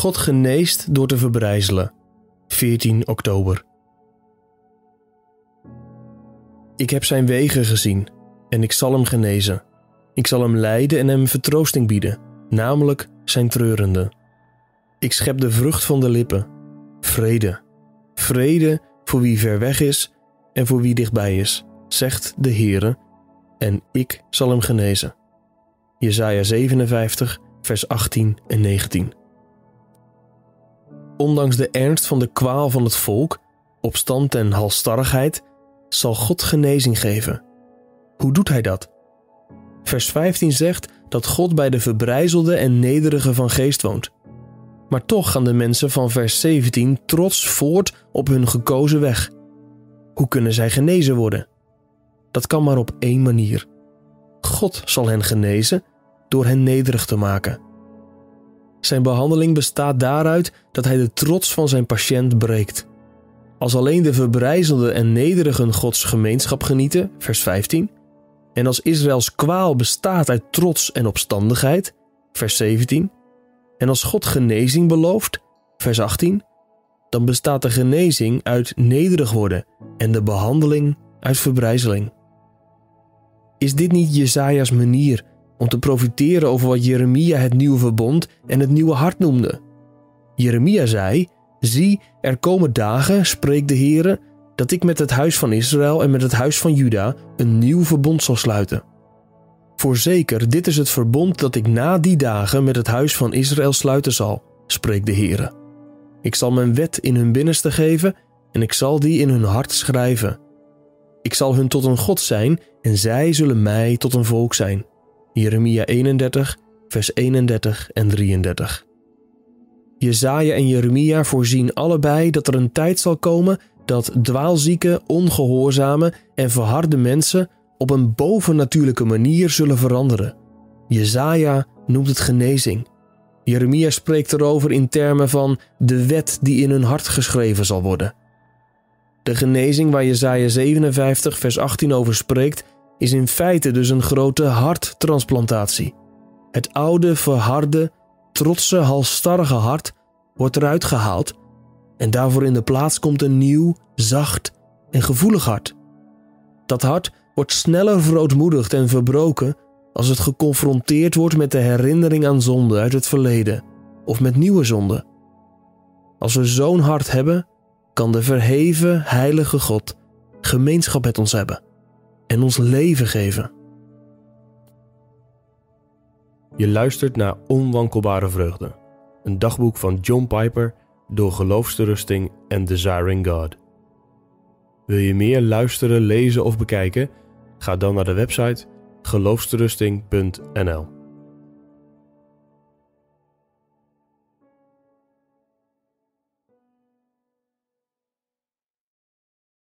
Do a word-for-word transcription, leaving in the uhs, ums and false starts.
God geneest door te verbrijzelen. veertien oktober. Ik heb zijn wegen gezien en ik zal hem genezen. Ik zal hem leiden en hem vertroosting bieden, namelijk zijn treurende. Ik schep de vrucht van de lippen. Vrede. Vrede voor wie ver weg is en voor wie dichtbij is, zegt de Heere, en ik zal hem genezen. Jesaja zevenenvijftig, vers achttien en negentien. Ondanks de ernst van de kwaal van het volk, opstand en halsstarrigheid, zal God genezing geven. Hoe doet hij dat? Vers vijftien zegt dat God bij de verbrijzelde en nederige van geest woont. Maar toch gaan de mensen van vers zeventien trots voort op hun gekozen weg. Hoe kunnen zij genezen worden? Dat kan maar op één manier. God zal hen genezen door hen nederig te maken. Zijn behandeling bestaat daaruit dat hij de trots van zijn patiënt breekt. Als alleen de verbrijzelde en nederigen Gods gemeenschap genieten, vers vijftien, en als Israëls kwaal bestaat uit trots en opstandigheid, vers zeventien, en als God genezing belooft, vers achttien, dan bestaat de genezing uit nederig worden en de behandeling uit verbrijzeling. Is dit niet Jesaja's manier om te profiteren over wat Jeremia het nieuwe verbond en het nieuwe hart noemde? Jeremia zei: zie, er komen dagen, spreekt de Heere, dat ik met het huis van Israël en met het huis van Juda een nieuw verbond zal sluiten. Voorzeker, dit is het verbond dat ik na die dagen met het huis van Israël sluiten zal, spreekt de Heere. Ik zal mijn wet in hun binnenste geven en ik zal die in hun hart schrijven. Ik zal hun tot een God zijn en zij zullen mij tot een volk zijn. Jeremia eenendertig, vers eenendertig en drieëndertig. Jesaja en Jeremia voorzien allebei dat er een tijd zal komen dat dwaalzieke, ongehoorzame en verharde mensen op een bovennatuurlijke manier zullen veranderen. Jesaja noemt het genezing. Jeremia spreekt erover in termen van de wet die in hun hart geschreven zal worden. De genezing waar Jesaja zevenenvijftig vers achttien over spreekt, is in feite dus een grote harttransplantatie. Het oude, verharde, trotse, halsstarrige hart wordt eruit gehaald en daarvoor in de plaats komt een nieuw, zacht en gevoelig hart. Dat hart wordt sneller verootmoedigd en verbroken als het geconfronteerd wordt met de herinnering aan zonde uit het verleden of met nieuwe zonde. Als we zo'n hart hebben, kan de verheven, heilige God gemeenschap met ons hebben en ons leven geven. Je luistert naar Onwankelbare Vreugde, een dagboek van John Piper door Geloofsterusting en Desiring God. Wil je meer luisteren, lezen of bekijken? Ga dan naar de website geloofsterusting punt n l.